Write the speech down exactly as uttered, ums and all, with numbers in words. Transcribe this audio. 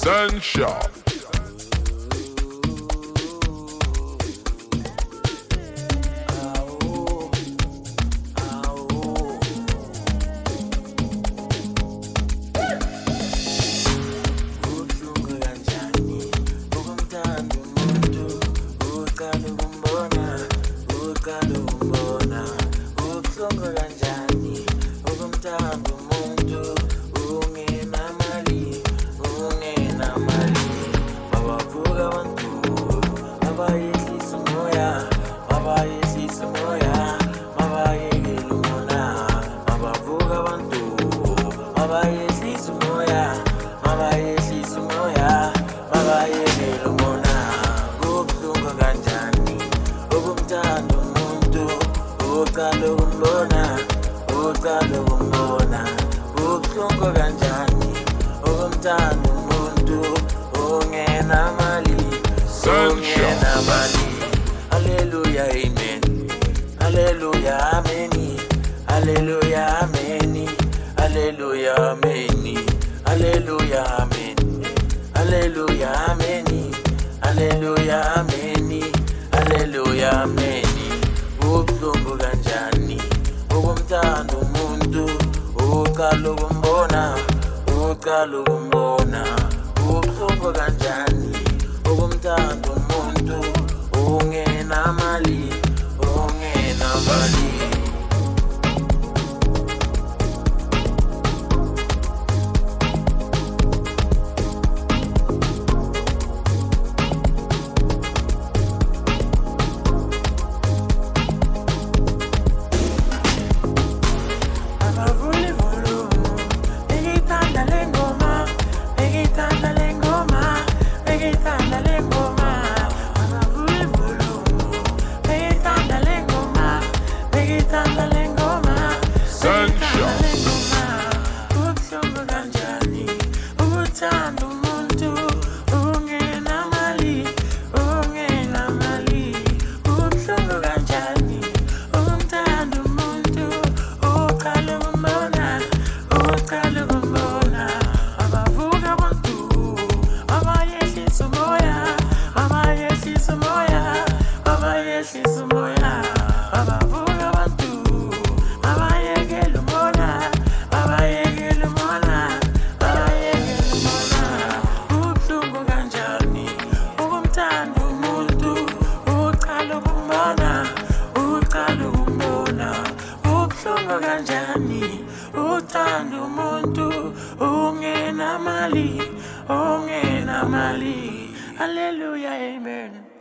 Sunshot. Uqalumbona, uqalumbona, ubuhlungu kanjani, ukumthanda umuntu ongenamali, ongenamali. Hallelujah, amen. Hallelujah, amen. Hallelujah, amen. Hallelujah, amen. Hallelujah, amen. Hallelujah, amen. Hallelujah, amen. Hallelujah, amen. Ubuhlungu kanjani ukumthanda umuntu uqala ukumbona uqala ukumbona ubuhlungu kanjani ukumthanda umuntu ongenamali ongenamali. Uthanda umuntu ongenamali ongenamali. Hallelujah, amen.